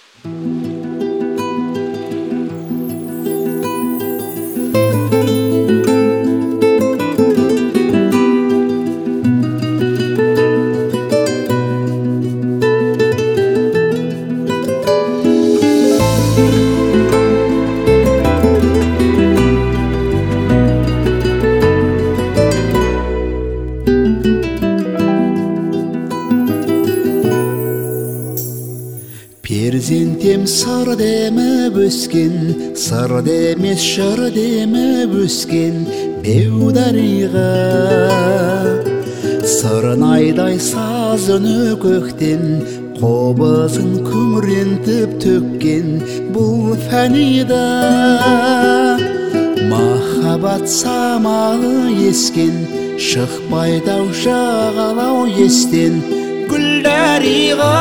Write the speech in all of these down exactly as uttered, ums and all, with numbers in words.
Перзентем сыр деміп өскен, сыр демес жыр деміп өскен беу дариға. Сырнайдай саз үні көктен, қобызын күңрентіп төккен бұл фәнида. Махаббат самалы ескен, шықпайдау жағалау естен гүлдариға.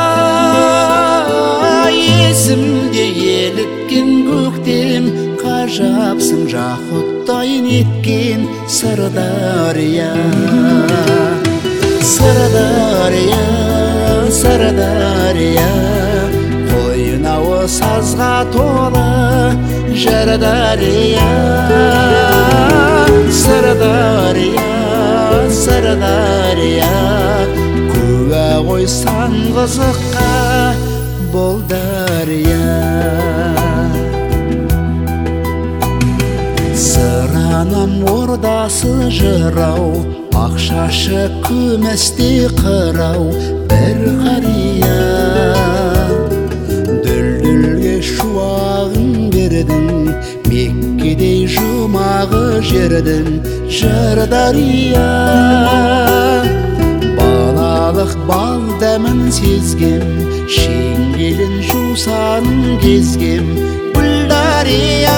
Есімде еліккен көктем, қажапсың жақұттайын еткен Сырдария. Сырдария, Сырдария, қойнауы сазға толы Жырдария. Сырдария, Сырдария, куә қойсан қызыққа бұл дария. Сыранам ордасы жырау, ақшашы күмісте қырау бір қария. Дүлдүлге шуағын бердің, Меккедей жұмағы жердің Жырдария. Балалық бал дәмін сезгем, шеңгелін жусанын кезгем Гүлдария.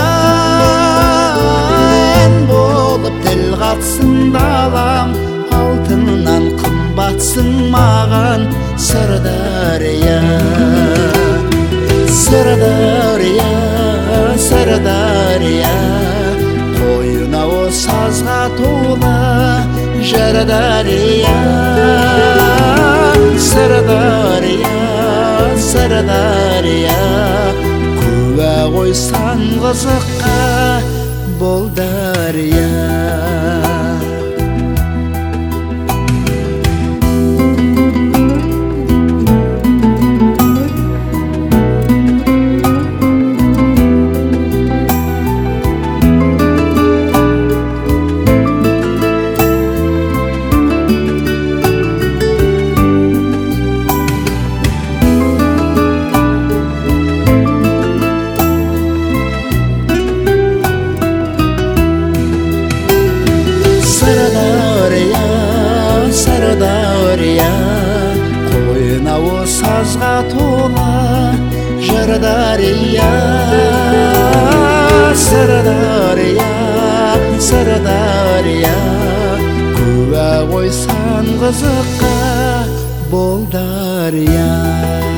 Ән болып тіл қатсын далам, алтыннан қымбатсың маған Сырдария. Сырдария, Сырдария, қойнауы сазға толы Жырдария. Сырдария, Сырдария, куә қойсан қызыққа бұл дария. Сырдария, қойнауы сазға толы Жырдария. Сырдария, Сырдария, куә қойсан қызыққа бұл дария.